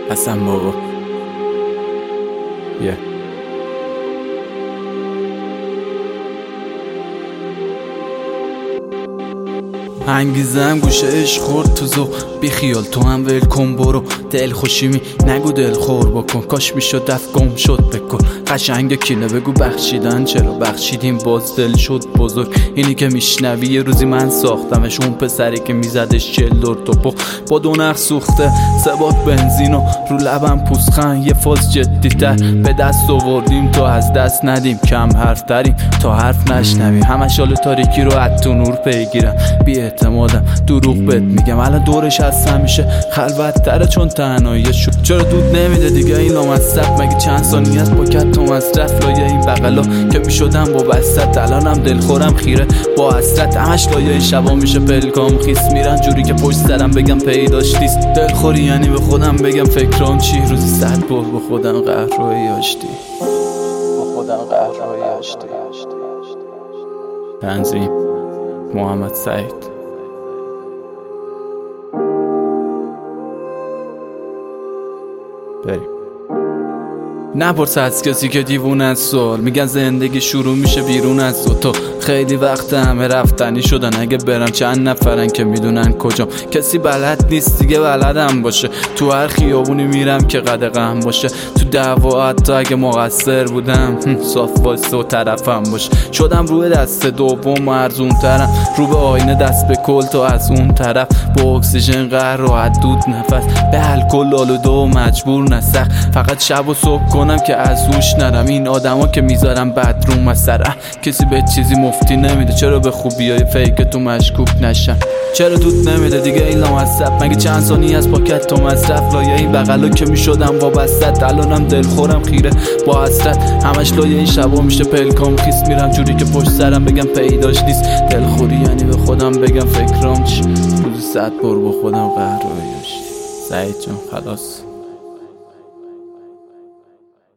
حسن بابا انگیزم گوشه عشق خورد تو ذوق، بی خیال تو هم ول کن برو، دل خوشیمی نگو دل خور بکن، کاش میشد دفع گم شد بکن، قشنگ کینه بگو بخشیدن چرا بخشیدیم باز دل شد بزرگ، اینی که میشنوی یه روزی من ساختمش، اون پسری که میزدش 40 دور توپو با 2 نخ سوخته 3 باک بنزین و رو لبم پوزخند، یه فاز جدی‌تر به دست آوردیم تا از دست ندیم، کم حرف تریم تا حرف نشنویم، همش حال تاریکی رو از تو نور پیگیرم، بی اعتمادم دروغ بهت میگم، الان دورش از همیشه خلوت تره چون تنهایی شد، چرا دود نمیده دیگه این لامصب، مگه چند ثانیه از پاکت تو مصرف، لایه این بغلا که میشدم با بسط، الانم دلخورم خیره با حسرت، همش لایه این شبا میشه پلکام خیس، میرن جوری که پشت سرم بگم پیداش نیست، دلخوری یعنی به خودم بگم فکرام چی، روزی 100 بار با خودم قهرهایی آشتی، تنظیم محمد سعید. بریم. نپرس از کسی که دیوونه از سوال، میگن زندگی شروع میشه بیرون از تو، خیلی وقت همه رفتنی شدن، اگه برم چند نفرن که میدونن کجام، کسی بلد نیست دیگه بلدم باشه، تو هر خیابونی میرم که قدغم باشه، تو دعوا حتی اگه مقصر بودم صاف واسه و طرفم باشه، شدم روی دست دوم و ارزون ترم، رو به آینه دست به کل تو از اون طرف، با اکسیژن قهر و حدود نفس، به الکل آلوده و مجبور نسخ، فقط شب و صبح کنم که از هوش نرم، این آدما که میذارم بدروم مسره، کسی به چیزی مفتی نمیده، چرا به خوبیای فیک تو مشکوک نشم، چرا دود نمیده دیگه این لامصب، مگه چند ثانیه از پاکت تو مصرف، لایه این بغلا که میشدم وابسته، الانم دلخورم خیره با حسرت، همش لایه این شبا میشه پلکام خیس، میرم جوری که پشت سرم بگم پیداش نیست، دلخوری یعنی به خودم بگم فکرام چی، روزی 100 بار با خودم قهرهایی آشتی. سعید جان خلاص.